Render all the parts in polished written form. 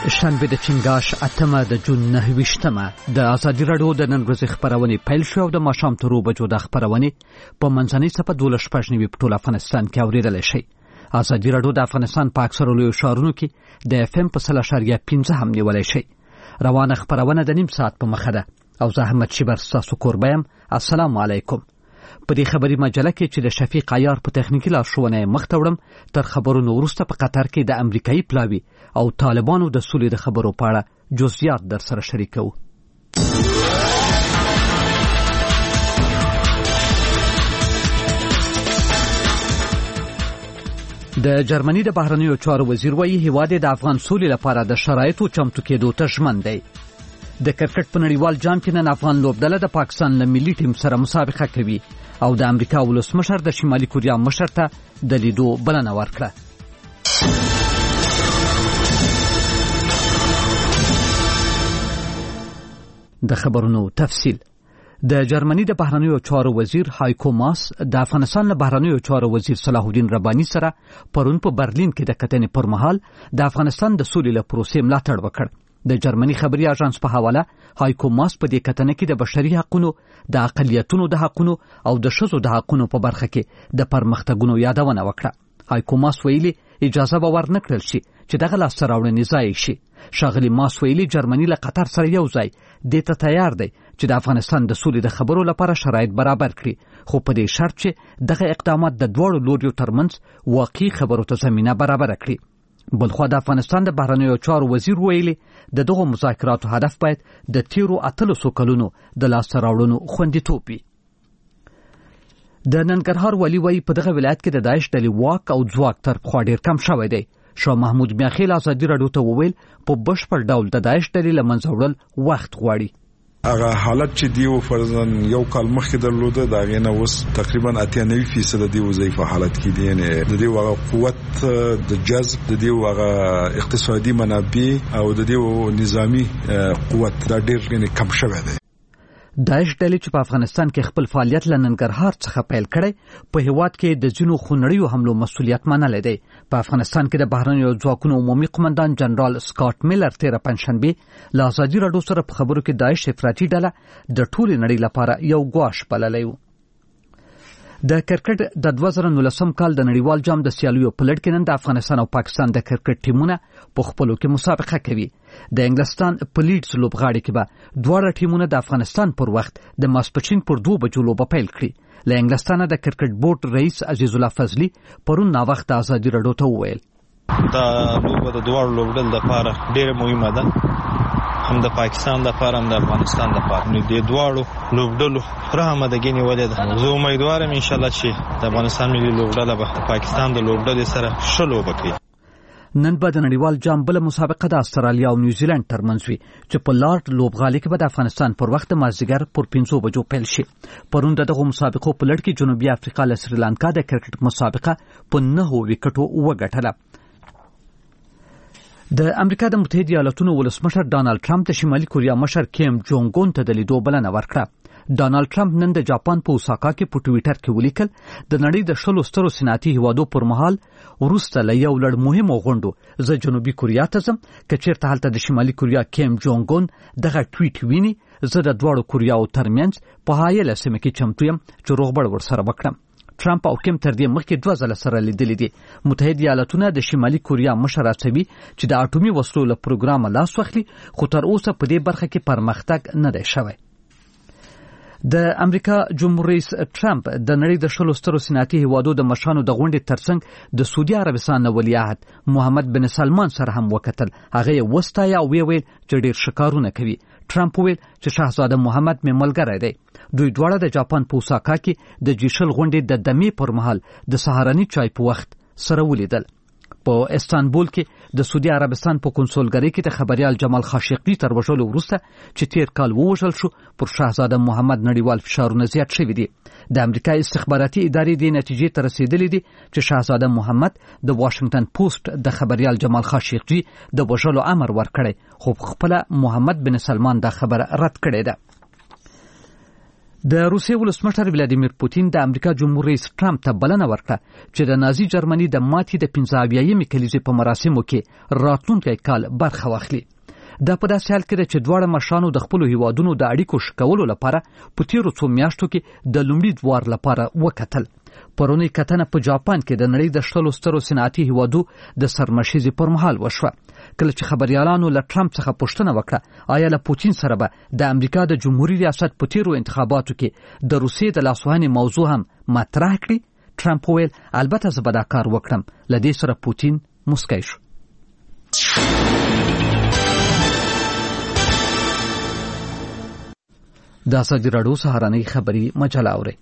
شنبه د چنګاش 8 د جون 9 د ازادي راډیو د نن ورځې خبرونه پیل شو د ماښام تر 2 بجو د خبرونه په منځنۍ صفه 12 په ټول افغانستان کې اوریدل شي. ازادي راډیو د افغانستان په اکثره لوی ښارونو کې د اف ام په 0.15 هم نیولای شي. روانه خبرونه د نیم ساعت په مخه ده او زه احمد شیبر تاسو قربایم. السلام علیکم. په دې خبري مجله کې چې د شفیق عیار په تخنیکی لارښوونه مخته وړم تر خبرونو وروسته په قطر کې د امریکایي پلاوی او طالبانو د سولې د خبرو په اړه جزئیات در سره شریکو. د جرمني د بهرنیو چارو وزیر وایي هیواد د افغان سولې لپاره د شرایطو چمتو کېدو ته ژمن دی. د کرکټ په نړیوال جام کې نن افغان لوبډله د پاکستان له ملي ټیم سره مسابقه کوي او د امریکا ولسمشر د شمالي کوریا مشر ته د لیدو بلنه ورکړه. د خبرونو تفصیل. د جرمني د بهرنیو چارو وزیر هایکو ماس د افغانستان له بهرنیو چارو وزیر صلاح الدین رباني سره پرون په برلین کې د کتنې پر مهال د افغانستان د سولې له پروسې ملاتړ وکړ. د جرمني خبري اژانس په حواله هایکو ماس په دې کتنه کې د بشري حقوقو، د اقلیتونو د حقوقو او د ښځو د حقوقو په برخه کې د پرمختګونو یادونه وکړه. هایکو ماس ویلي اجازه به ورنکړل شي چې دغه لاسته راوړنې ځای شي. ښاغلي ماس ویلي جرمني له قطر سره یو ځای دې ته تیار دی چې د افغانستان د سولې د خبرو لپاره شرایط برابر کړي، خو په دې شرط چې دغه اقدامات د دواړو لوریو ترمنځ واقعي خبرو ته زمینه برابر کړي. بلخوا د افغانستان د بهرنیو چارو وزیر ویلي د دغو مذاکراتو هدف باید د تیرو 800 کلونو د لاسته راوړنو خوندیتوب وي. د ننګرهار والي وایي په دغه ولایت کې د داعش ډلې واک او ځواک تر پخوا ډېر کم شوی دی. شاه محمود میاخیل ازادي راډیو ته وویل په بشپړ ډول د داعش ډلې له منځه وړل وخت غواړي. هغه حالت چې دیو فرضاً یو کال مخکې درلوده دا غینه اوس تقریبا 98% دی وظیفه حالت کې دی نه د دې وغه قوت د جذب د دې وغه اقتصادي منابع او د دې نظامی قوت دا ډېر کم شوی دی. داعش ډلې چې په افغانستان کې خپل فعالیت له ننګرهار څخه پیل کړی په هیواد کې د ځینو خونړیو حملو مسؤلیت منلی دی. په افغانستان کې د بهرنیو ځواکونو عمومي قومندان جنرال سکاټ میلر تېره پنجشنبې له ازادي راډیو سره په خبرو کې داعش افراطي ډله د ټولې نړۍ لپاره یو ګواښ بللی و. د کرکټ د 2019 کال د نړیوال جام د سیالیو په لړ کې نن د افغانستان او پاکستان د کرکټ ټیمونه په خپلو کې مسابقه کوي. د انګلستان په لیډز لوبغاړي کې به دواړه ټیمونه د افغانستان پر وخت د ماسپښین پر 2 بجو لوبه پیل کړي. له انګلستانه د کرکټ بورډ رئیس عزیز الله فضلي پرون ناوخت ازادي راډیو ته وویل دا لوبه د دواړو لوبډلو لپاره ډېره مهمه ده، هم د پاکستان لپاره هم د افغانستان لپاره. نو د دواړو لوبډلو رحمدګي نیولې ده. زه امیدوارم ان شاء الله چې د افغانستان ملي لوبډله به پاکستان د لوبډلې سره ښه لوبه کوي. نن به د نړیوال جام بل مسابقه د استرالیا او نیوزیلند ترمنځ وي چې په لارډ لوبغالي کې به د افغانستان پر وخت مازدیګر پر 5 بجو پیل شي. پرون دغه مسابقو په لړ کې جنوبي افریقا له سریلانکا د کرکټ مسابقه په 9 وکټو وګټله. د امریکا د متحده ایالاتونو ولسمشر ډانلډ ټرمپ د شمالي کوریا مشر کیم جونګ اون ته د لیدو بلنه ورکړه. ډانلډ ټرمپ نن د جاپان په اوساکا کې په ټویټر کې ولیکل د نړۍ د 10 سترو صنعتي هیوادو پر مهال وروسته له یو لړ مهمو غونډو زه جنوبي کوریا ته ځم. که چیرته هلته د شمالي کوریا کیم جونګ اون دغه ټویټ ویني زه د دواړو کوریاو ترمنځ په حایله سیمه کې چمتو یم چې روغبړ ورسره وکړم. ټرمپ او کیم تر دې مخکې 2 ځله سره لیدلي دي. متحده ایالاتونه د شمالي کوریا مشر هڅوي چې د اټومي وسلو له پروګرامه لاس واخلي، خو تر اوسه په دې برخه کې پرمختګ نه دی شوی. د امریکا جمهور رئیس ټرمپ د نړۍ د 10 سترو صنعتي هیوادو د مشرانو د غونډې ترڅنګ د سعودي عربستان ولیعهد محمد بن سلمان سره هم وکتل. هغه یې وستایه او ویل چې ډېر شکارونه کوي. ټرمپ ویل چې شاهزاده محمد مې ملګری دی. دوی دواړه د جاپان په اوساکا کې د جیشل غونډې د دمې پر مهال د سهارني چای په وخت سره ولیدل. په استانبول کې د سعودي عربستان په کنسولګری کې د خبريال جمال خاشقجي تر وژلو وروسته چې تیر کال ووژل شو پر شاهزاده محمد نړیوال فشارونه زیات شوي دي. د امریکا استخباراتي ادارې د نتیجې ته رسیدلې دي چې شاهزاده محمد د واشنگټن پوسټ د خبريال جمال خاشقجي د وژلو امر ورکړی، خو خپل محمد بن سلمان دا خبره رد کړې ده. د روسیې ولسمشر ولادیمیر پوتین د امریکا جمهور رئیس ټرمپ ته بلنه ورکړه چې د نازي جرمني د ماتې د 75مې کلیزې په مراسمو کې راتلونکي کال برخه واخلي. دا په داسې حال کې ده چې دواړه مشرانو د خپلو هیوادونو د اړیکو ښه کولو لپاره په تیرو څو میاشتو کې د لومړي دوار لپاره وکتل. پرونی کتنه په جاپان کې د نړۍ د 10 سترو صنعتي هیوادو د سرمشیزې پر مهال وشوه. کله چې خبريالانو له ټرمپ څخه پوښتنه وکړه آیا له پوتین سره به د امریکا د جمهوریت ریاست په تیرو انتخاباتو کې د روسیې د لاسوهنې موضوع هم مطرح کړي، ټرمپ وویل البته زه به دا کار وکړم. لدې سره پوتین مسکی شو. دا ازادي راډیو سهارنۍ خبری مجله اوري.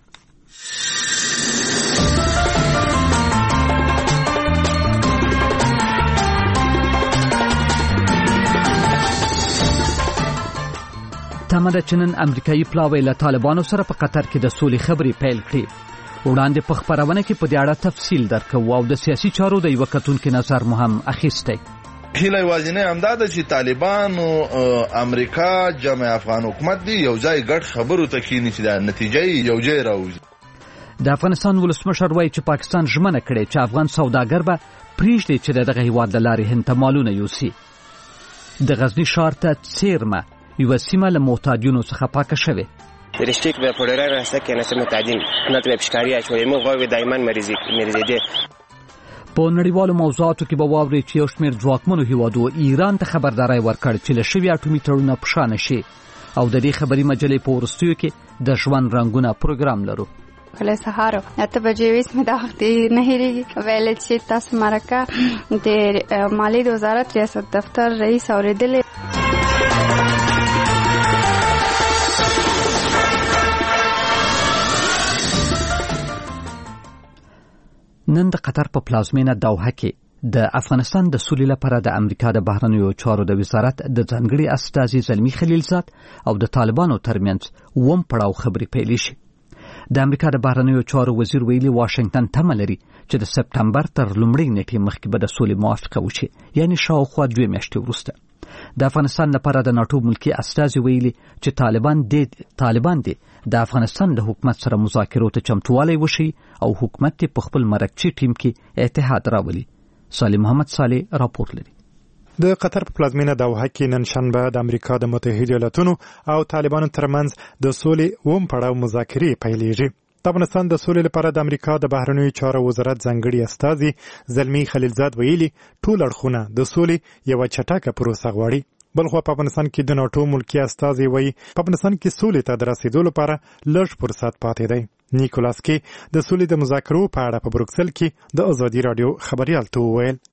تمه ده چې نن امریکایي پلاوی له طالبانو سره په قطر کې د سولې خبرې پیل کړي. وړاندې په خبرونه کې په دې اړه تفصیل درکوو او د سیاسي چارو د یو کتونکو نظر مو هم اخیستی. هیله یوازینی همدا ده چې طالبان او امریکا جمع افغان حکومت دی یو ځای ګډ خبرو ته کینی چې د نتیجې یو ځای راوځي. د افغانستان ولسمشر وایي چې پاکستان ژمنه کړې چې افغان سوداګر به پریږدي چې دغه هیواد د لارې هند ته مالونه یوسي. د غزنی ښار ته څیرمه یوه سیمه له معتادینو څخه پاکه شوې. رشتیک به پودره راسته که نسل متعدین نت به پشکاری اچوي مو غوي دایمن مریضي دي. په نړیوالو موضوعاتو کې به واوري چې یو شمېر ځواکمنو هیوادو ایران ته خبرداري ورکړ چې له شوي اټومي تړون په شان شي. او د دې خبري مجلې په ورستیو کې د ژوند رنگونه پروګرام لرو. کله سهار 8 بجې وسمه د وخت نه هېریږي ویل چې تاسو مرکه د مالی د وزارت ریاست دفتر رئیس اوریدل. نن د قطر په پلازمینه دوحه کې د افغانستان د سولې لپاره د امریکا د بهرنیو چارو د وزارت د ځانګړي استازي زلمی خلیلزاد او د طالبانو ترمنځ ووم پړاو خبرې پیل شي. د امریکا د بهرنیو چارو وزیر ویلي واشنگټن تمه لري چې د سپټمبر تر لومړۍ نیټې مخکې به د سولې موافقه وشي، یعنی شاوخوا 2 میاشتې وروسته. د افغانستان لپاره د ناټو ملکی استازي ویلي چې طالبان دي د افغانستان د حکومت سره مذاکرو ته چمتووالی وشي او حکومت په خپل مرکزي ټیم کې اتحاد راولي. سالم محمد صالح راپور لري. د قطر په پلازمینه دوحه کې نن شنبه د امریکا د متحده ایالاتونو او طالبانو ترمنځ د سولې ووم پړاو مذاکرې پیلېږي. د افغانستان د سولې لپاره د امریکا د بهرنیو چارو وزارت ځانګړي استازي زلمی خلیلزاد ویلي ټول اړخونه د سولې یو چټکه پروسه غواړي. بلخو په افغانستان کې د ناټو ملکی استازي وایي په افغانستان کې سولې ته د رسیدو لپاره لږ فرصت پاتې دی. نیکولاس کې د سولې د مذاکرو په اړه په بروکسل کې د ازادي رادیو خبريال ته وویل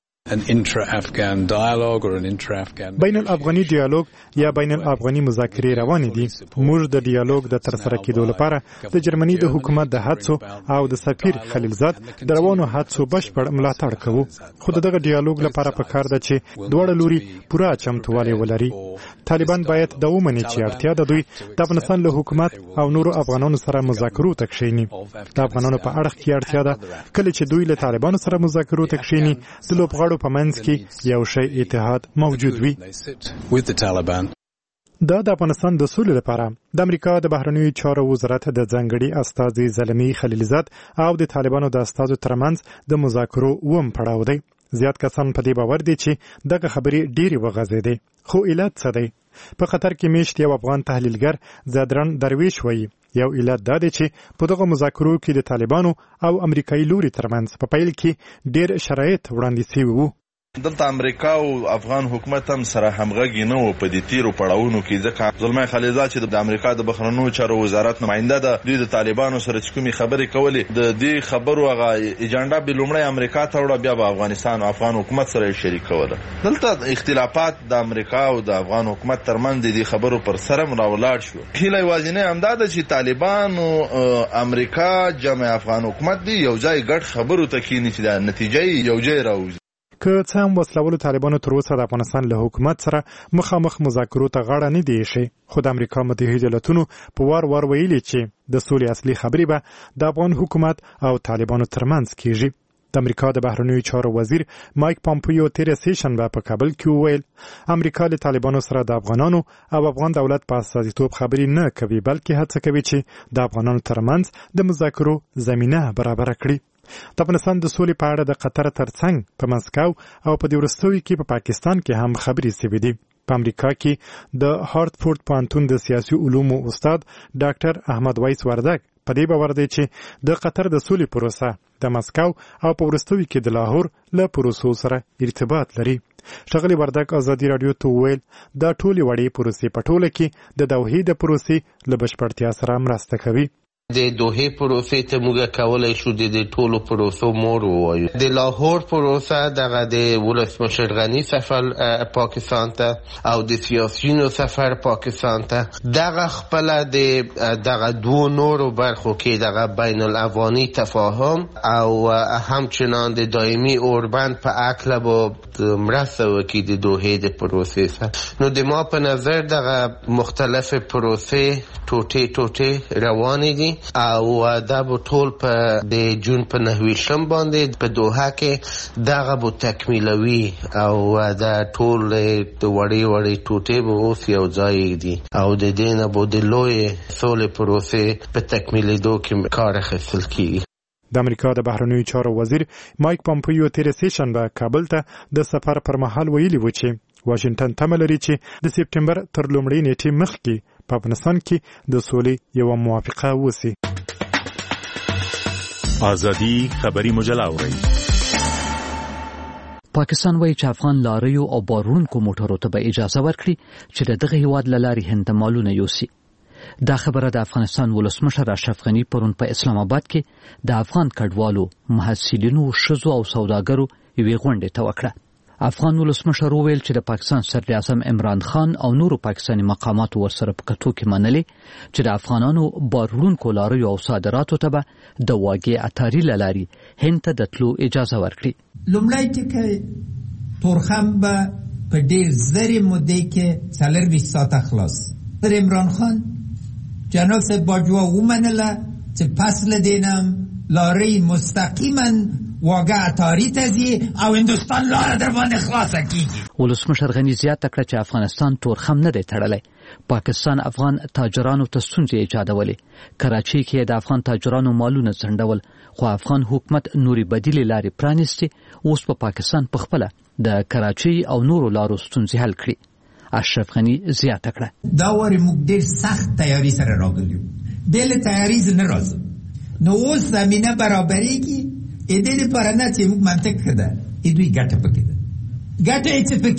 بین الافغاني ډیالوګ یا بین الافغاني مذاکرې روانې دي. موږ د ډیالوګ د ترسره کېدو لپاره د جرمني د حکومت د هڅو او د سفیر خلیلزاد د روانو هڅو بشپړ ملاتړ کوو. خو دغه ډیالوګ لپاره پکار ده چې دواړه لوري پوره چمتووالی ولري. طالبان باید دا ومني چې اړتیا ده دوی د افغانستان له حکومت او نورو افغانانو سره مذاکرو ته کښیني. د افغانانو په اړه کې اړتیا ده کله چې دوی له طالبانو سره مذاکرو ته کښیني د لوبغاړو په منځ کې یو شی اتحاد موجود وي. دا د افغانستان د سولې لپاره د امریکا د بهرنیو چارو وزارت د ځانګړي استازي زلمی خلیلزاد او د طالبانو د استازو ترمنځ د مذاکرو ووم پړاو دی. زیات کسان په دې باور دي چې دغه خبرې ډېرې وغځېدې. خو علت څه دی؟ په قطر کې میشت یو افغان تحلیلګر زادران درویش وایي یو علت دا دی چې په دغه مذاکرو کې د طالبانو او امریکایي لوري ترمنځ په پیل کې ډېر شرایط وړاندې شوي وو. دلته امریکا او افغان حکومت هم سره همغږي نه و په دې تیرو پړاوونو کې، ځکه زلمی خلیلزاد چې د امریکا د بهرنیو چارو وزارت نماینده ده دوی د طالبانو سره چې کومې خبرې کولې د دې خبرو هغه ایجنډا به لومړی امریکا ته وړه بیا به افغانستان او افغان حکومت سره شریکوله. دلته اختلافات د امریکا او د افغان حکومت ترمنځ د خبرو پر سر راولاړ شو. هیله یوازینی همدا ده چې طالبان او امریکا جمع افغان حکومت دی یو ځای ګډ خبرو ته کینی چې د نتیجې یو ځای راوځي. که څه هم وسلوالو طالبانو تر اوسه د افغانستان له حکومت سره مخامخ مذاکرو ته غاړه نه دی ایښې، خو د امریکا متحده ایالاتونو په وار ویلي چې د سولې اصلي خبرې به د افغان حکومت او طالبانو ترمنځ کیږي. د امریکا د بهرنیو چارو وزیر مایک پامپیو تیر سیشنبه په کابل کې وویل امریکا د طالبانو سره د افغانانو او افغان دولت په استازیتوب خبرې نه کوي بلکې هڅه کوي چې د افغانانو ترمنځ د مذاکرو زمینه برابر کړي. د افغانستان د سولې په اړه د قطر ترڅنګ په مسکو او په دې وروستیو کې په پاکستان کې هم خبرې شوې دي. په امریکا کې د هارتفورد پوهنتون د سیاسي علومو استاد ډاکټر احمد وایس وردګ په دې باور دی چې د قطر د سولې پروسه د مسکو او په وروستیو کې د لاهور له پروسو سره ارتباط لري. ښاغلي وردګ ازادي رادیو ته وویل دا ټولې وړې پروسې په ټوله کې د دوحې د پروسې له بشپړتیا سره مرسته کوي. د دوحې پروسې ته موږ کولای شو د ټولو پروسو مور ووایو. د لاهور پروسه دغه د ولسمشر غني سفر پاکستان ته او د سیاسیونو سفر پاکستان ته دغه خپل د دغه دوه نورو برخو کې دغه بین الافغاني تفاهم او همچنان د دایمي اوربند په اکله با مرسته وکړي د دوحې د پروسې سره. نو د ما په نظر دغه مختلف پروسې ټوټې روانې دي او دا به ټول په د جون په 9 باندې په دوحه کې دغه به تکمیلوي او دا ټول د وړې ټوټې به اوس یو ځای دي او د دې نه به د لوی سولې پروسې په تکمیلېدو کې کار اخیستل کیږي. د امریکا د بهرنیو چارو وزیر مایک پامپیو تیر سیشنبه کابل ته د سفر پر مهال ویلي و چې واشنگټن تمه لري چې د سپټمبر تر لومړۍ نیټې مخکې په افغانستان کې د سولې یوه موافقه وشي. ازادي خبري مجله اوري. پاکستان وایي چې افغان لاریو او بارونکو موټرو ته به اجازه ورکړي چې د دغه هیواد له لارې هند مالونه یوسي. دا خبره د افغانستان ولسمشر اشرف غني پرون په اسلام آباد کې د افغان کډوالو، محصلینو، ښځو او سوداګرو یوې غونډې ته وکړه. افغان ولسمشر وویل چې د پاکستان صدر اعظم عمران خان او نورو پاکستاني مقاماتو ورسره په کتو کې منلې چې د افغانانو بارونکو لاریو او صادراتو ته به د واګې اتاري له لارې هند ته د تلو اجازه ورکړي. لومړی ټکی تورخم به په ډېر زرې مودې کې 24 ساعته خلاص. صدر عمران خان جناب صاحب باجوا ومنله چې پس له دینم لاری مستقیما واګه اتاری تزي او هندستان لاره در باندې خلاصه کیږي. ولسمشر غني زیاته کړه چې افغانستان تورخم نه دی تړلی. پاکستان افغان تاجرانو ته ستونزې ایجادولې. کراچۍ کې د افغان تاجرانو مالونه ځنډول خو افغان حکومت نوري بدیلې لارې پرانیستې. اوس په پاکستان په خپله د کراچۍ او نورو لارو ستونزې حل کړي. اشرف غني زیاته کړه دا وری موږ ډېر سخت تیاری سره راغلیو. بل تیاری نه راځو. نو اوس زمينه برابرېږي. ا دې لپاره نه چې موږ منطق کړه ا دوی ګټه پکې ده. ګټه یې څه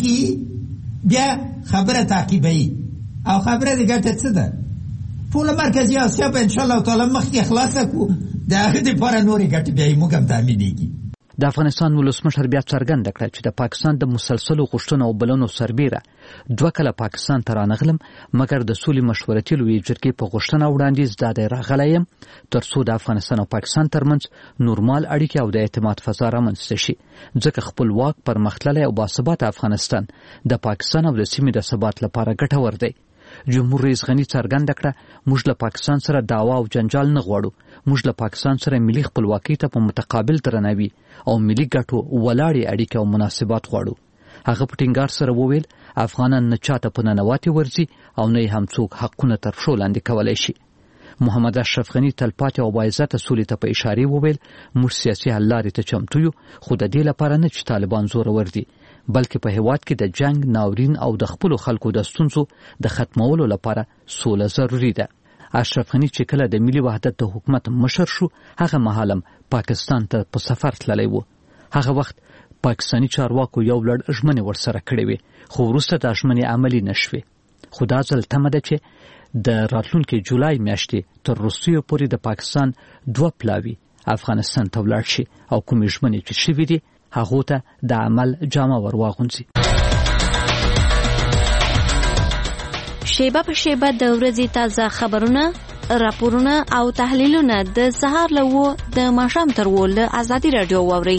پکې بیا خبره تعقیبوي او خبره دې ګټه څه ده. ټول مرکزی اسیا په ان شاء الله تعالی مخکې خلاصه کو د هغه لپاره نورې ګټه بیا موږ هم تامینېږي. د افغانستان ولسمشر بیا څرګنده کړه چې د پاکستان د مسلسلو غوښتنو او بلنو سربیره 2 کله پاکستان ته رانغلم مګر د سولې مشورتي لوی جرګې په غوښتنه وړاندیز دادی راغلی ترڅو د افغانستان او پاکستان ترمنځ نورمال اړیکې او د اعتماد فضا رامنځته شي ځکه خپلواک پرمختللی او باثباته افغانستان د پاکستان او د سیمې د ثبات لپاره ګټور دی. جمهور رئیس غني څرګنده کړه موږ له پاکستان سره دعوا او جنجال نه غواړو. موږ له پاکستان سره ملي خپلواکۍ ته په متقابل درناوي او ملي ګټو ولاړې اړیکې او مناسبات غواړو. هغه په ټینګار سره وویل افغانان نه چاته په ننواتې ورځي او نه هم څوک حقونه تر پښو لاندې کولی شي. محمد اشرف غني تلپاتې او باعزته سولې ته په اشارې وویل موږ سیاسي حل لارې ته چمتو یو خو د دې لپاره نه چې طالبان زورور دي بلکې په هیواد کې د جنگ ناورین او د خپلو خلکو د ستونزو د ختمولو لپاره سوله ضروری ده. اشرف غني چې کله د ملي وحدت د حکومت مشر شو هغه مهالم پاکستان ته په سفر تللی و. هغه وخت پاکستانی چارواکو یو لړ ژمنې ورسره کړې وې خو وروسته د ژمنې عملي نشوې. خو دا ځل تمه ده چې د راتلونکي جولای میاشتې تر وروستیو پورې د پاکستان 2 پلاوي افغانستان ته ولاړ شي او کومې ژمنې چې شوې دي هغه ته د عمل جامه ورواغونځي. شیبه په شیبه د ورځې تازه خبرونه، راپورونه او تحلیلونه د سهار له 9 د ماښام تر 10 له ازادي رادیو واوري.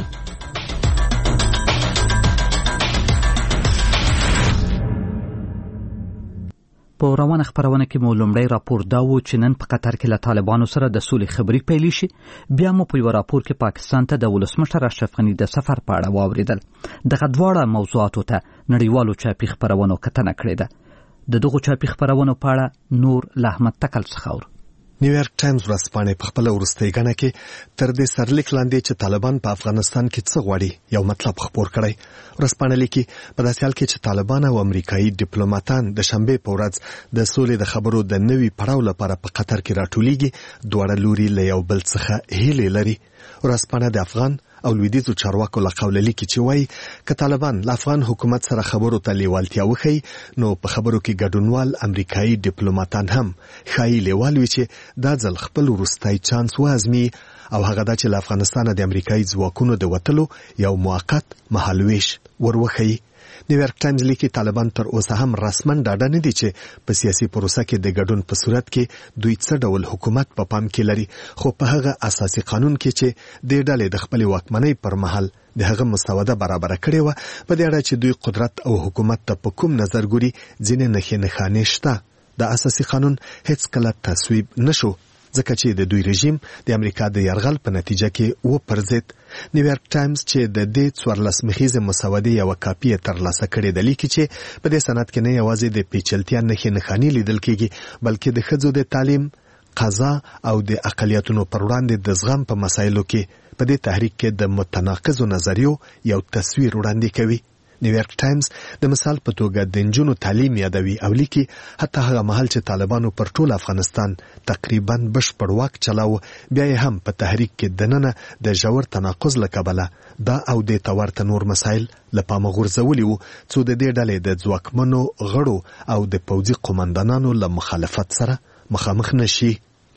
په روانه خبرونه کې مو لومړی راپور دا و چې نن په قطر کې له طالبانو سره د سولې خبرې پیل شي. بیا مو په یو راپور کې پاکستان ته د ولسمشر اشرف غني د سفر په اړه واوریدل. دغه دواړه موضوعاتو ته نړیوالو چاپي خبرونو کتنه کړې ده. د دغو چاپي خبرونو په اړه نور له احمد تکل څخه نیویارک ټایمز ورځپاڼې په خپل وروستۍ غڼه کې تر دې سرلیک لاندې چې طالبان په افغانستان کې څه غواړي یو مطلب خبر کړی. ورځپاڼه لیکي په داسې حال کې چې طالبان او امریکایي ډیپلوماټان د شنبه په ورځ د سولې د خبرو د نوي پړاو لپاره په قطر کې راټولېږي، دواړه لوري له یو بل څخه هیلې لري. ورځپاڼه د افغان او لویدیځو چارواکو له قوله لیکي چې وایي که طالبان له افغان حکومت سره خبرو ته لیوالتیا وښیي نو په خبرو کې ګډونوال امریکایي ډیپلوماټان هم ښایي لیوال وي چې دا ځل خپل وروستی چانس وازمي، او هغه دا چې له افغانستانه د امریکایي ځواکونو د وتلو یو موقت مهالویش وروښیي. نیویارک ټایمز لیکي طالبان تر اوسه هم رسماً ډاډه نه دي چې په سیاسي پروسه کې د ګډون په صورت کې دوی څه ډول حکومت په پام کې لري، خو په هغه اساسي قانون کې چې د ډلې د خپل واکمنۍ پر مهال د هغه مسوده برابر کړې و په دې اړه چې دوی قدرت او حکومت ته په کوم نظر ګوري ځینې نښانې شته. د اساسي قانون هیڅ کله تصویب نشو ځکه چې د دوی رژیم د امریکا د یرغل په نتیجه کې و پرځید. نیویارک ټایمز چې د دې 14 مخیزه مسودې یو کاپی ترلاسه کړې ده لیکي چې په دې سند کې نه یوازې د پیچلتیا نښانې لیدل کېږي بلکې د ښځو د تعلیم، قضا او د اقلیتونو پر وړاندې د زغم په مسایلو کې په دې تحریک کې د متناقضو نظریو یو تصویر وړاندې کوي. نیویارک ټایمز د مثال په توګه د نجونو تعلیم یادوي او لیکي حتی هغه مهال چې طالبانو پر ټول افغانستان تقریبا بشپړ واک چلاو بیا یې هم په تحریک کې دننه د ژور تناقض له کبله دا او د تورته نور مسایل له پامه غورځولي وو څو د دې ډلې د ځواکمنو غړو او د پوځي قومندانانو له مخالفت سره مخامخ نشي.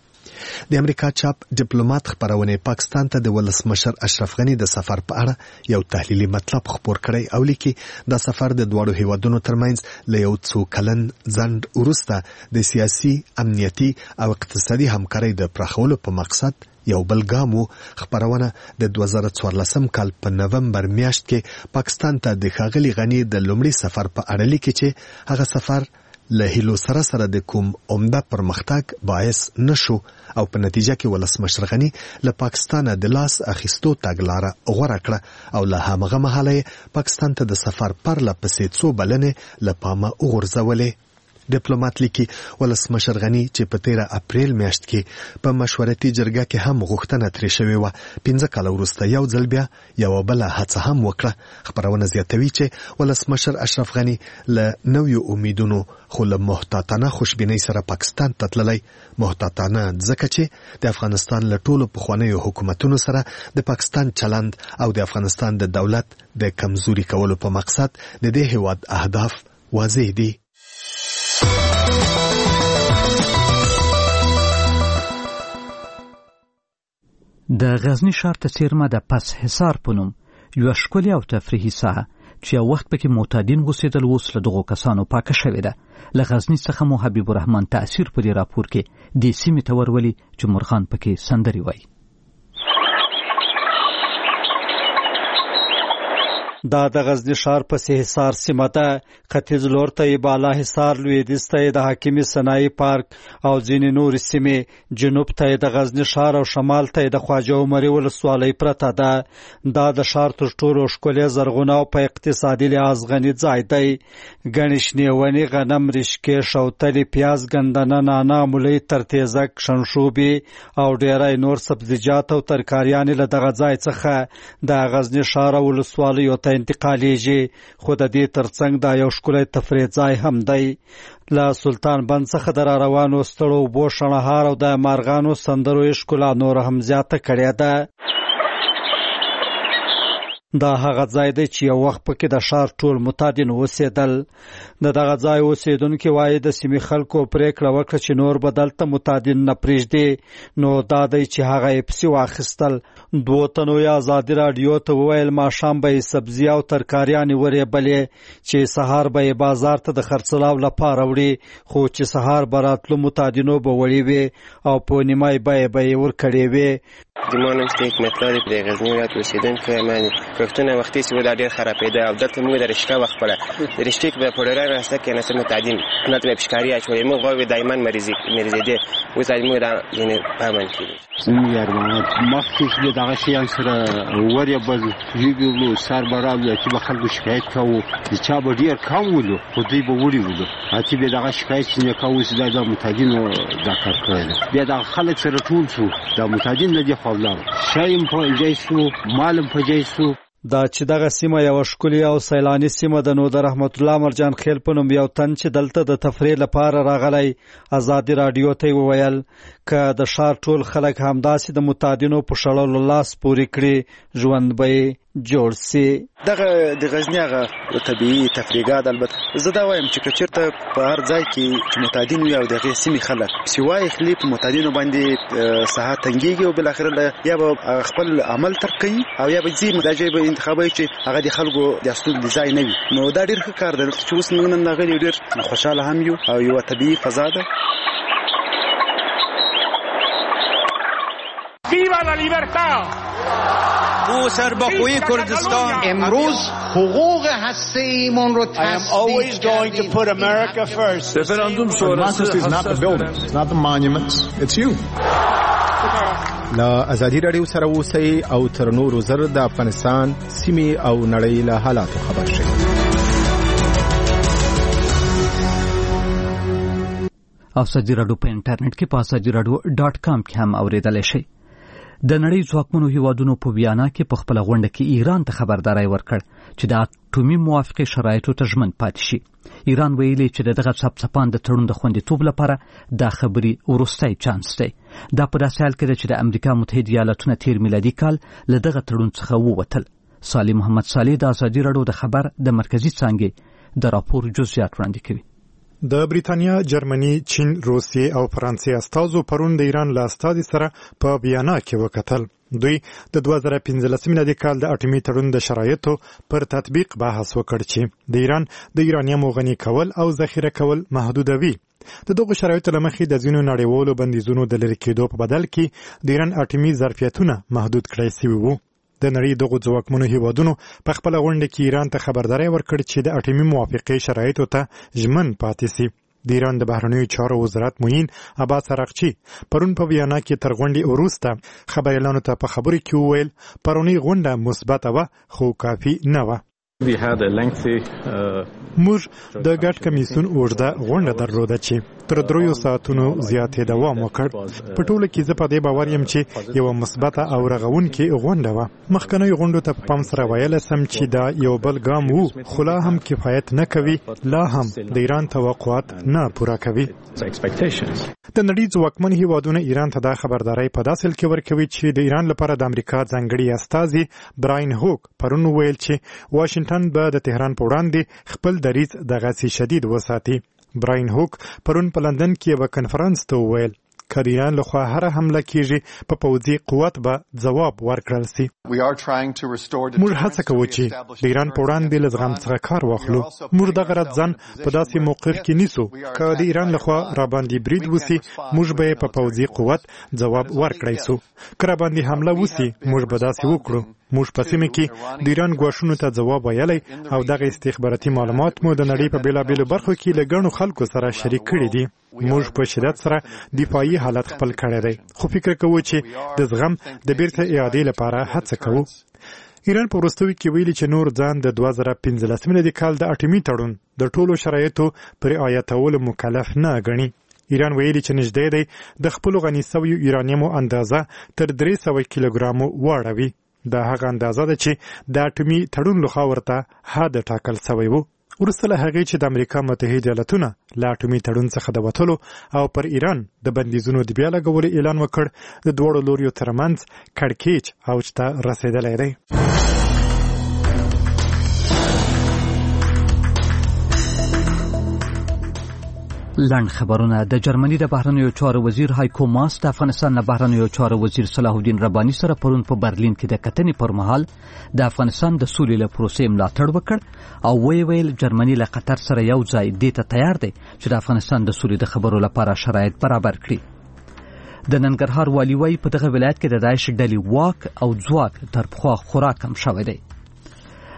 د امریکا چاپ ډیپلوماټ خبرونه پاکستان ته د ولسمشر اشرف غني د سفر په اړه یو تحلیلي مطلب خبر کړی او لیکي دا سفر د دوړو هیوادونو ترمنځ له یو څو کلن ځنډ وروسته د سیاسي، امنیتي او اقتصادي همکارۍ د پراخولو په مقصد یو بل ګام. خبرونه د 2014 کال په نومبر میاشت کې پاکستان ته د ښاغلي غني د لومړي سفر په اړه لیکي چې هغه سفر له هیلو سره د کوم عمده پرمختګ باعث نشو او په نتیجه کې ولسمشر غني له پاکستانه د لاس اخیستو تګلاره غوره کړه او له همغه مهاله پاکستان ته د سفر پر لپسې څو بلنې له پامه وغورځولې. ډیپلوماټ لیکي ولسمشر غني چې په 13 اپریل میاشت کې په مشورتي جرګه کې هم غوښتنه ترې شوې و 15 کال وروسته یو ځل بیا یو بل هڅه هم وکړه. خبرونه زیاتوي چې ولسمشر اشرف غني له نویو امیدونو خو له محتاطانه خوشبینۍ سره پاکستان ته تللی. محتاطانه ځکه چې د افغانستان له ټولو پخوانیو حکومتونو سره د پاکستان چلند او د افغانستان د دولت د کمزوري کولو په مقصد د دې هیواد اهداف واضح دي. د غزنی ښار ته څیرمه د پس حصار په نوم یوه ښکلې او تفریحي ساحه چې یو وخت پکې معتادین اوسېدل اوس له دغو کسانو پاکه شوې ده. له غزني څخه مو حبیب الرحمن تأثیر په دې راپور کې دې سیمې ته ورولي چې مرغان پکې سندرې وایي. دا د غزنی ښار پسې حصار سیمه ده. ختیځ لور ته یې بالا حصار، لویدیځ ته یې د حکیمي صنایع پارک او ځینې نورې سیمې، جنوب ته یې د غزنی ښار او شمال ته یې د خواجه عمري ولسوالۍ پرته ده. دا د ښار تر ټولو ښکلی، زرغونه او په اقتصادي لحاظ غني ځای دی. ګڼې شنې ونې، غنم، رشکې، شوتلې، پیاز، ګندنه، نعناع، مولۍ، ترتیزک، شنشوبې او ډیری نور سبزیجات او ترکاریانې له دغه ځای څخه د غزنی ښار او ولسوالیو ته انتقالیږي. خو د دې ترڅنګ دا یو ښکلی تفریح ځای هم دی. له سلطان بند څخه د را روانو ستړو اوبو شڼهار او د مارغانو سندرو یې ښکلا نور هم زیاته کړې ده. دا هغه ځای دی چې یو وخت پکې د ښار ټول متادین اوسېدل. د دغه ځای اوسېدونکي وایي د سیمې خلکو پرېکړه وکړه چې نور به دلته متادین نه پرېږدي. نو دا دی چې هغه یې پسې واخیستل. 2 تنو یې ازادي راډیو ته وویل ماښام به یې سبزي او ترکاریانې ورېبلې چې سهار به یې بازار ته د خرڅلاو لپاره وړي. خو چې سهار به راتلو متادینو به وړي وې او په نیمای بیې به یې ورکړې وې. زما نوم شته حکمت الله دی، د غزني ولایت اوسېدونکی یم. کښتونه وختي سي دا ډېر خرابېده او دلته موږ د رشکه وخت پړه د رشتې په پړه راسته کې نسل متعدین دلته به پشکاری اچولې موږ غوې دایمن مریضې اوس موږ دا یعنی پامن کړی مخکې چې دغه شیان سره وریا بل یوګلو سر برابر چې به خلکو شکایت کوو چې چا به ډېر کم ولو خو دوی به وړي ولو چې به دغه شکایت چې نه کوو چې د متعدینو دا کار کړی بیا د خلک سره ټول شو د متعدین نه دی خپل شایم په جایسو مالم په جایسو دا چې دغه سیمه یو ښکلې او سیلاني سیمه ده نو د رحمت الله مرجان خیل په نوم یو تن چې دلته د تفریح لپاره راغلی ازادي رادیو ته وویل که د ښار ټول خلک همداسې د متعدینو په شړلو لاس پورې کړي ژوند به جوړ سي. دغه د غزنی هغه طبيعي تفریحات البته زه دا وایم چې کچرته په هر ځای کې چې متعدین وي او دغه سیمې خلک سیوای خلی په متعدینو باندې ساحه تنګيږي او بل اخر یا به خپل عمل ترک کوي او یا به ځي مداجب انتخابي چې هغه د خلکو د اصول ډیزاین نه وي نو دا ډیر ښه کار دی چې اوس موږ نن غلي ډیر خوشاله هم یو او یو طبيعي فضا ده. Viva la libertad! او سربخوی کردستان امروز حقوق هسته‌ایمون رو I am always going to put America first. Democracy is not the buildings, it's not the monuments, it's you. لا ازادي رادیو سره اوسئ او تر نورو زر د افغانستان سیمې او نړۍ له حالاتو خبر شئ. ازادي رادیو په انټرنیټ کې په azadiradyo.com کې هم اوریدلای شئ. د نړۍ ځواکمنو هیوادونو په ویانا کې په خپل غونډه کې ایران ته خبرداري ورکړ چې د اټومي موافقې شرایطو ته ژمن پاتې شي. ایران ویلي چې دغه څپڅپان د تړون د خوندیتوب لپاره د خبري ورستۍ چانس دی. دا په داسې حال کې ده چې د امریکا متحده ایالاتونو تیر میلادي کال له دغه تړون څخه ووتل. صالح محمد صالح د ازادي رادیو د خبر د مرکزی څانګې د راپور جزئیات وړاندې کوي. د بریتانیا، جرمني، چین، روسیې او فرانسې استازو پرون د ایران له استازي سره په ویانا کې وکتل. دوی د 2015 میلادي کال د اټومي تړون د شرایطو پر تطبیق بحث وکړ چې د ایران د یورانیم غني کول او ذخیره کول محدودوي. د دغه شرایطو لمخې د ځینو نړیوالو بندیزونو د لرې کېدو په بدل کې د ایران اټومي ظرفیتونه محدود کړای شوي وو. د نړۍ دغه ځواکمنو هیوادونو په خپل غونډه کې ایران ته خبرداري ورکړ چې د اټومي موافقې شرایطو ته ژمن پاتې شي. د ایران د بهرنیو چارو وزارت معین عباس عراقچی پرون په ویانا کې تر غونډې وروسته خبريالانو ته په خبرو کې وویل پرونی غونډه مثبته وه خو کافي نه وه. موږ د ګډ کمیسیون اوږده غونډه درلوده چې تر 3 ساعتونو زیاتې دوام وکړ. په ټوله کې زه په دې باور یم چې یو مثبته او رغونکې غونډه وه. مخکنیو غونډو ته په پام سره ویل سم چې دا یو بل ګام وو خو لا هم کفایت نه کوي، لا هم د ایران توقعات نه پوره کوي. د نړۍ ځواکمن هیوادونه ایران ته دا خبرداري په داسې حال کې ورکوي چې د ایران لپاره د امریکا ځانګړي استازي براین هوک پرون ویل چې واشنگټن به د تهران په وړاندې خپل دریځ دغه شدید وساتي. براین هوک پرون په لندن کې یو کنفرانس ته ویل که د ایران لخوا هر حمله کیږي په پوځي قوت به ځواب ورکړل شي. موږ هڅه کوو چې د ایران په وړاندې له زغم څخه کار واخلو. موږ دغه رد ځان په داسې موقف کې نیسو که د ایران لخوا را باندې برید وسی موږ به په پوځي قوت ځواب ورکړی سو. که را باندې حمله وسی موږ به داسې وکړو. موږ په سیمه کې د ایران ګواښونو ته ځواب ویلی او دغه استخباراتي معلومات مو د نړۍ په بیلابیلو برخو کې له ګڼو خلکو سره شریک کړي دي. موږ په شدت سره دفاعي حالت خپل کړی دی خو فکر کوو چې د زغم د بیرته اعادې لپاره هڅه کوو. ایران په وروستیو کې ویلي چې نور ځان د 2015 میلادي کال د اټومي تړون د ټولو شرایطو پر رعایتولو مکلف نه ګڼي. ایران ویلي چې نږدې دی د خپلو غني شویو یورانیمو اندازه تر 300 کیلوګرامو واړوي. دا هغه اندازه ده چې د اټومي تړون لخوا ورته حد ټاکل شوی وو. وروسته له هغې چې د امریکا متحده ایالاتونه له اټومي تړون څخه د وتلو او پر ایران د بندیزونو د بیا لګولو اعلان وکړ، د دواړو لوریو ترمنځ کړکېچ اوج ته رسېدلی دی. لنډ خبرونه. د جرمني د بهرنیو چارو وزیر هایکو ماس د افغانستان د بهرنیو چارو وزیر صلاح الدین رباني سره پرون په برلین کې د کتنې پر مهال د افغانستان د سولې له پروسې ملاتړ وکړ او ویل جرمني له قطر سره یو ځای دې ته تیار دی چې د افغانستان د سولې د خبرو لپاره شرایط برابر کړي. د ننګرهار والي وايي په دغه ولایت کې د داعش ډلې واک او ځواک تر پخوا خورا کم شوی دی.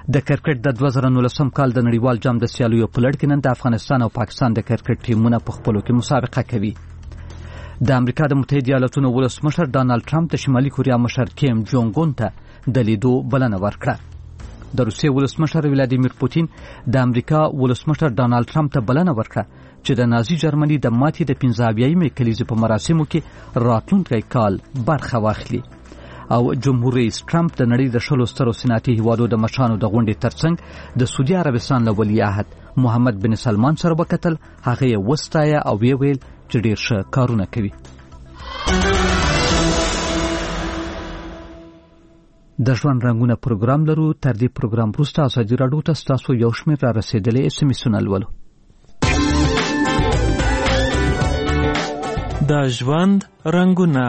د کرکټ د 2019 کال د نړیوال جام د سیالیو په لړ کې نن د افغانستان او پاکستان د کرکټ ټیمونه په خپلو کې مسابقه کوي. د امریکا د متحده ایالاتونو ولسمشر ډانلډ ټرمپ د شمالي کوریا مشر کیم جونګ اون ته د لیدو بلنه ورکړه. د روسیې ولسمشر ولادیمیر پوتین د امریکا ولسمشر ډانلډ ټرمپ ته بلنه ورکړه چې د نازي جرمني د ماتې د 15 کلیزې په مراسمو کې راتلونکی کال برخه واخلي. او جمهور رئیس ټرمپ د نړۍ د 10 سترو صنعتي هیوادو د مشرانو د غونډې ترڅنګ د سعودي عربستان له ولیعهد محمد بن سلمان سره وکتل. هغه یې وستایه او ویل چې ډیر ښه کارونه کوي. د ژوند رنگونه پروګرام لرو. تر دې پروګرام وروسته ازادي راډیو ته ستاسو یو شمېر را رسېدلې اس ام اسونه لولو. د ژوند رنگونه.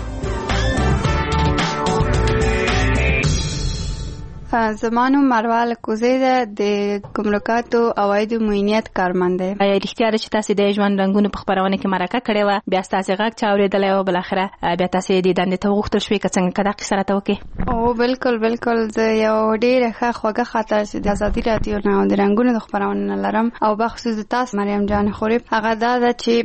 زمانو مروال کوزه ده د ګمرکاتو عواید معینیت کارمند ده. آیا رښتیا ده چې تاسو د ژوند رنگونه په خبرونه کې مرکه کړې و، بیا تاسو غږ چاورېدل او بل اخره بیا تاسو د دندې ته وغوښتل شوې که څنګه کدا قصه راته وکړي؟ او بالکل زه یو ډېره ښه خوږه خاطر چې د ازادي راډیو نه د رنگونو د خبرونه لرم او بخصوص تاسو مریم جان خوري. هغه دا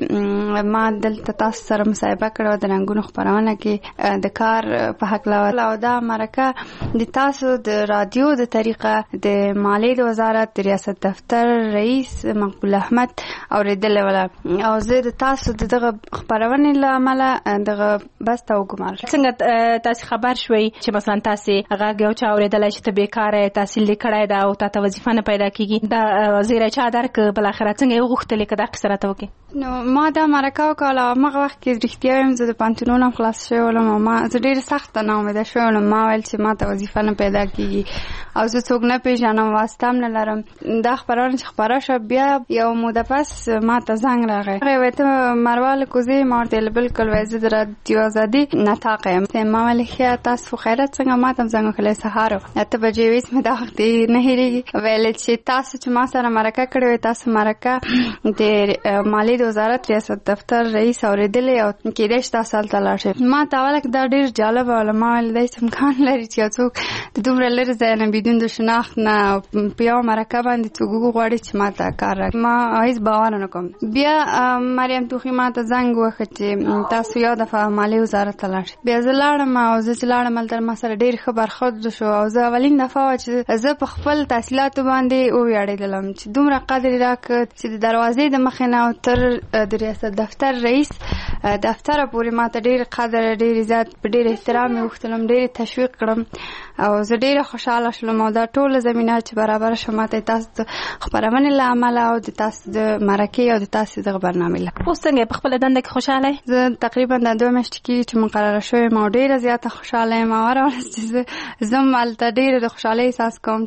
چې ما دلته تاسو سره مصاحبه کړو د رنگونو خبرونه کې د کار په حق لا او دا مرکه د تاسو د رادیو د طریقه د مالیې د وزارت د ریاست دفتر رئیس مقبول احمد اوریدل ولا او زه د تاسو دغه خبرونه لامل دغه بس تا وګمار. څنګه تاسو خبر شوي چې مثلا تاسو هغه یو چا اوریدل چې ته بیکاره تحصیل لیکړای دا او تاسو وظیفه نه پیدا کیږي دا زیره چا درک بل اخر څنګه یو غوښتل کده قصه راته وکي؟ نو ما دا مرکه وکاله مغه وخت کې رښتیا یم زه د پانتونونم خلاص شوم. ما زه ډیر سخت نه امید شوم. ما ویل چې ما ته وظیفه نه پیدا کیږي او زه څوک نه پیژنم واسطه نه لرم. دا خبرونه چې خبره شو بیا یو موده پس ما ته زنګ راغی. هغه ته مروال کوزه مارتل بالکل وایي د رادیو ازادي نتاقه ما ملخیا تاسو خیرت څنګه ما ته زنګ کله سهار اته بجې وېس مې دا وخت نه هېریږي ویل چې تاسو چې ما سره مرکه کړې تاسو مرکه د مالی د وزارت ریاست دفتر رئیس اوریدل او کېدې تاسو تل لاړ. ما ته ولک دا ډیر جالب او ما ول د امکان لري چې څوک د دومره لري ځای نه بدون د شناخت نه بیا مرکه باندې څوک غواړي چې ما ته کار راکړي. ما هیڅ باور نه کوم. بیا مریم توخی ما ته زنګ وکړ چې تاسو یو دفعه مالی وزارت ته لاړ. بیا زه لاړم او زه چې لاړم تر ما سره ډیر خبر خود شو او زه اولین دفعه چې زه په خپل تحصیلاتو باندې او ویاړېدلم چې دومره قدر راکړ چې د دروازې د مخې نه تر د ریاست دفتر رئیس دفتر پورې ما ته ډیر قدر ډیر عزت په ډیر احترام وختلم ډیر تشویق کړم او زه ډیر خوشاله شوم. دا ټول زمينه چې برابر شوم ته تاسو خبرونه لامل او د تاسو د مرکه او د تاسو د برنامه له اوس څنګه په خپل دنده کې خوشاله؟ زه تقریبا د 2 میاشتې کې چې مقرره شوم ما ډیر زیاته خوشاله یم او راځي زه مالته ډیر د خوشاله احساس کوم.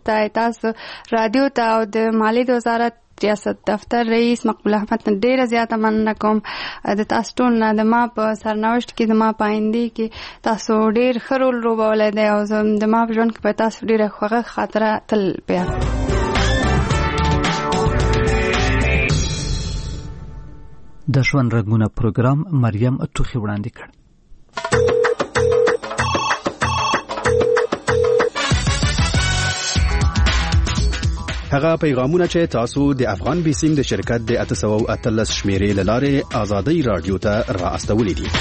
تاسو رادیو ته او د مالی د وزارت ریاست دفتر رئیس مقبول احمد ډیر زیاته مننه کوم. د تاسو ټول نه د ما په سرنوشت کې د ما پاینده کې تاسو ډیر خرول روبولای دی او د ما په ژوند کې په تاسو ډیره خوږه خاطره تل بیا. د ژوند رنگونه پروګرام مریم توخی وړاندې کړ. هغه پیغامونه چې تاسو د افغان بیسیم د شرکت د 813 شمیرې لاره آزادی رادیو ته را استولې دي.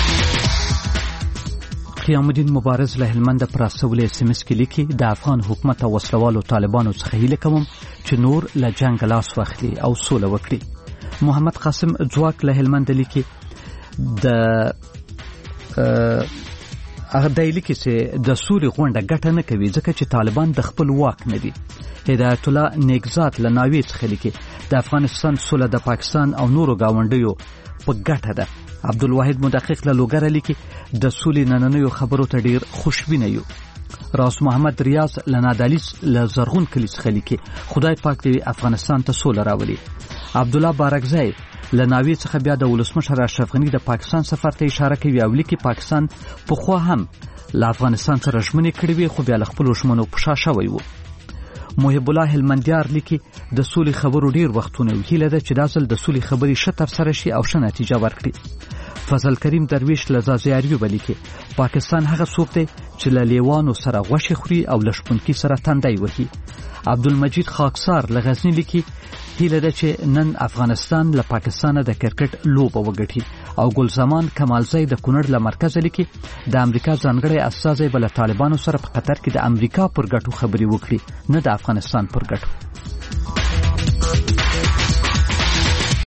قیام الدین مبارز له هلمند پر استولې اس ام اس کې لیکي د افغان حکومت او وسلوالو طالبانو څخه هیله کوم چې نور له جنگ لاس واخلي او سوله وکړي. محمد قاسم ځواک له هلمند لیکي د هغه دایلی کې چې د سولې غونډه ګټه نه کوي ځکه چې طالبان د خپل واک نه دي. هدایت الله نیکزات لناوی څخه لیکي د افغانستان سوله د پاکستان او نورو گاونډیو په ګټه ده. عبدالواحد مدقق له لوګر لیکي د سولې نننیو خبرو ته ډیر خوشبینه یو. راس محمد ریاض لنادالیس له زرغون کلی څخه لیکي خدای پاک دې افغانستان ته سوله راولي. عبد الله بارکزی لناوی څخه بیا د ولسمشر اشرف غنی د پاکستان سفر ته اشاره کوي او لیکي پاکستان په خو هم له افغانستان سره ژمنې کړې وي خو بیا له خپل ژمنو په شا شوی وو. محب الله هلمندیار لیکي د سولې خبرو ډیر وختونه ویله ده چې دا ځل د سولې خبرې شتر سره شي او ښه نتیجه ورکړي. فضل کریم درویش لزازیاریو ولیکي پاکستان هغه څوک دی چې له لیوانو سره غوښه خوري او لشپونکي سره تندای وهي. عبدالمجید خاکسار لغزنی لیکي هیله ده چې نن افغانستان له پاکستان د کرکټ لوبه وګټي او ګلزمان کمالزی د کونړ له مرکز لیکي د امریکا ځانګړی استازی بل طالبانو سره په قطر کې د امریکا پر ګټو خبري وکړي نه د افغانستان پر ګټو.